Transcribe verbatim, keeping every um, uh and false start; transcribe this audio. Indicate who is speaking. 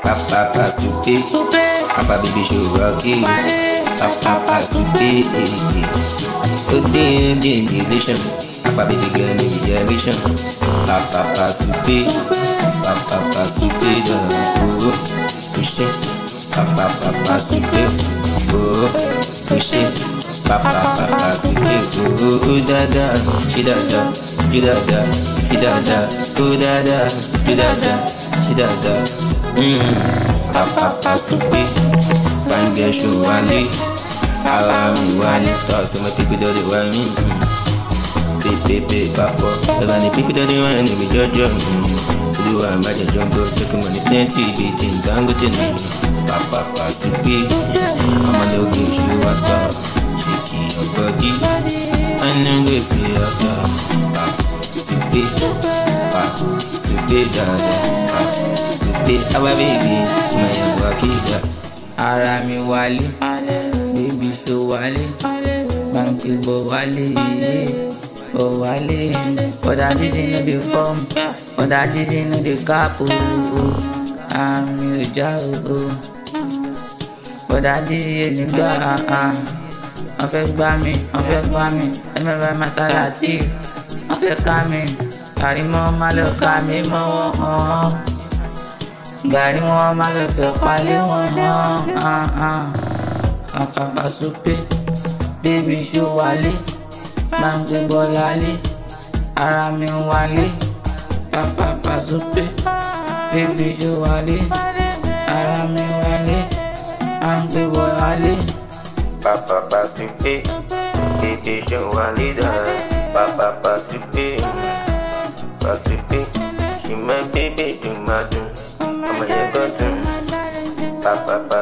Speaker 1: Papa pass to pay. Papa baby show rocky. Papa pass to pay. Oh damn, damn relation. Papa baby girl in generation. Papa pass to pay. Papa pass to pay. Oh, push it. Papa papa pass to pay. Oh, push it. Papa papa pass to pay. Oh, oh da da, she da da, she da da, she da da. Oh da da, she da da, she da da. Hmm. Papa pass to pay. Fine girl show wale. Ara mi wale. Talk to my people that they want me. Baby, baby, papa. If I need people that they want me, judge me. Do I imagine jungle? Check money plenty, beating tango to me. Papa pass to pay. I'ma no give you a talk. Shake your body. I know we feel your talk. Papa to pay. Papa to pay, dada. Papa to pay. Our baby, my wakita.
Speaker 2: Ara mi wale, baby show wale, banky bo wale, bo wale. Oda dizzy no dey form, oda dizzy no dey cap oh. Ami oja oh. Oda dizzy ni gba ah ah. Wọ́n fẹ́ gbá mi, wọ́n fẹ́ gbá mi. Ẹni bá bá Master Latif, wọ́n fẹ́ ká mi. Kárí mọ́ máa lọ ká mi mọ́ wọn. Gàrí wọn máa lọ fẹ́ palẹ̀ wọn hàn. Papa pass to pay, baby show wale, banky bọ́lá lé, ara mi wale. Papa pass to pay, baby show wale, ara mi wale, banky bọ́lá lé.
Speaker 1: Papa pass to pay, baby show wale da. Papa pass to pay, pass to pay. She my baby, do my do. I'ma get good. Papa pass.